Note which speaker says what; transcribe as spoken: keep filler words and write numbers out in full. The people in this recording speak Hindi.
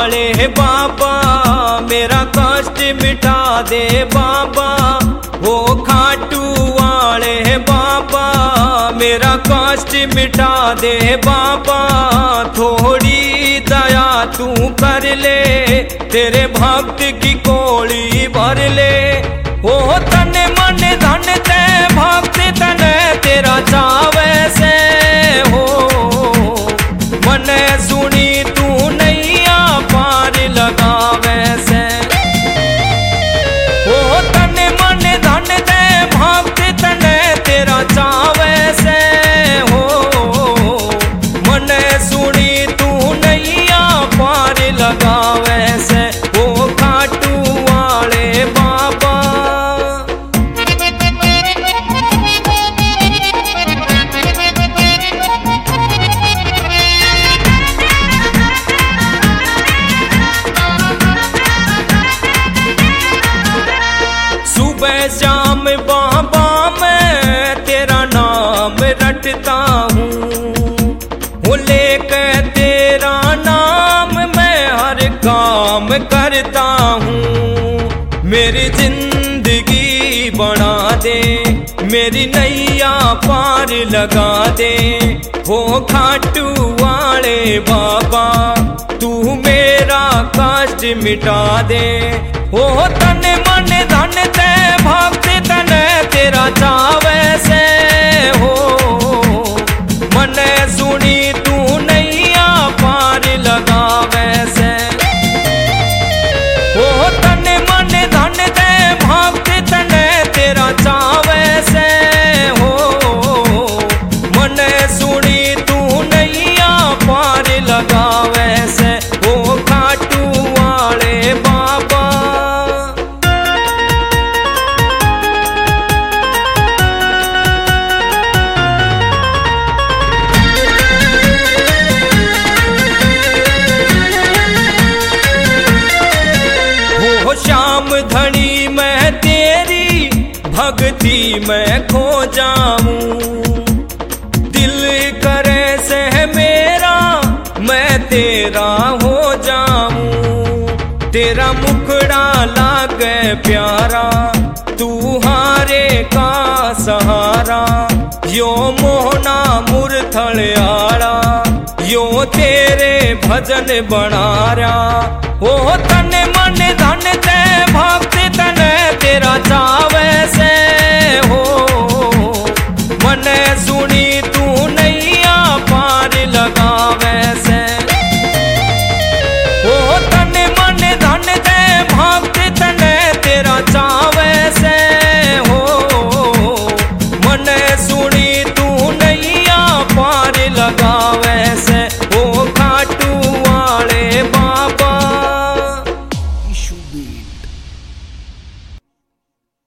Speaker 1: वाले बाबा मेरा कष्ट मिटा दे बाबा। वो खाटू वाले बाबा मेरा कष्ट मिटा दे बाबा। थोड़ी दया तू कर ले, तेरे भक्त की कोली भर ले। ओ तन मन धन ते भक्त तने तेरा चावे से हो। मन सुनी तू नैया पार लगावे से। ओ तन मन धन ते भक्त तने तेरा चावे से हो। मन सुनी तू नैया पार लगावे से। ओ खाटू वाले बाबा। सुबह शाम बाबा मैं तेरा नाम रटता हूँ। लेकर तेरा नाम मैं हर काम करता हूँ। मेरी जिंदगी बना दे, मेरी नैया पार लगा दे। हो खाटू वाले बाबा तू मेरा कष्ट मिटा दे। हो तन मन धन ते भक्त तने तेरा चावे से हो। मन सुनी तू नैया पार लगावे से। हो तन मन धन ते भक्त तने तेरा चावे से हो। मन सुनी तू नैया पार लगावे से। ओ खाटू वाले बाबा। हो श्याम धनी मैं तेरी भक्ति में खो जाऊं। दिल करे से मेरा मैं तेरा हो जाऊं। तेरा मुखड़ा लागे प्यारा तू हारे का सहारा। यो मोहना मुरथल आड़ा यो तेरे भजन बना रहा। ओ तन मन धन ते भक्त तने तेरा चा